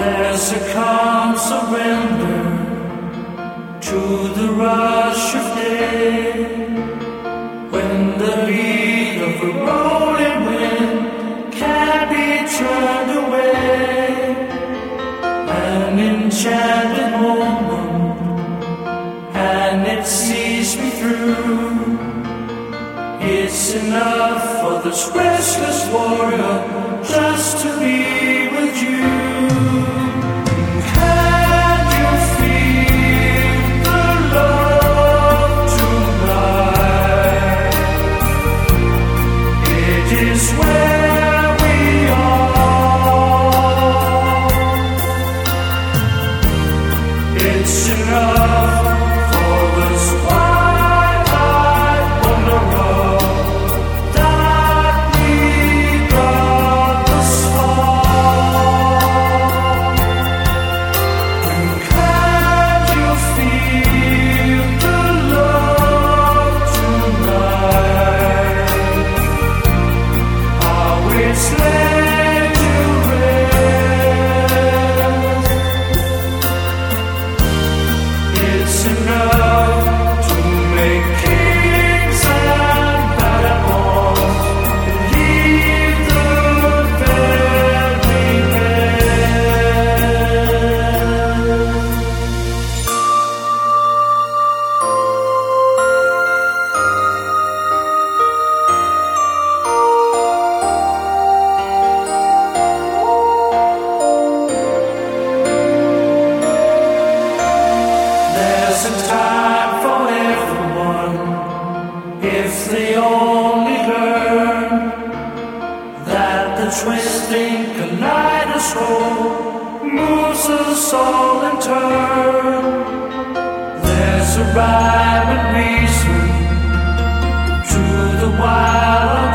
There's a calm surrender to the rush of day, when the beat of a rolling wind can be turned away. An enchanted moment, and it sees me through. It's enough for this restless warrior just to be with you. Is where we are. It's enough for this wide-eyed wanderer that we got this far. And can you feel the love tonight? It's laid to rest. It's enough to make kings and vagabonds leave the very There's a time for everyone, if they only learn that the twisting kaleidoscope moves us all in turn. There's a rhyme and reason to the wild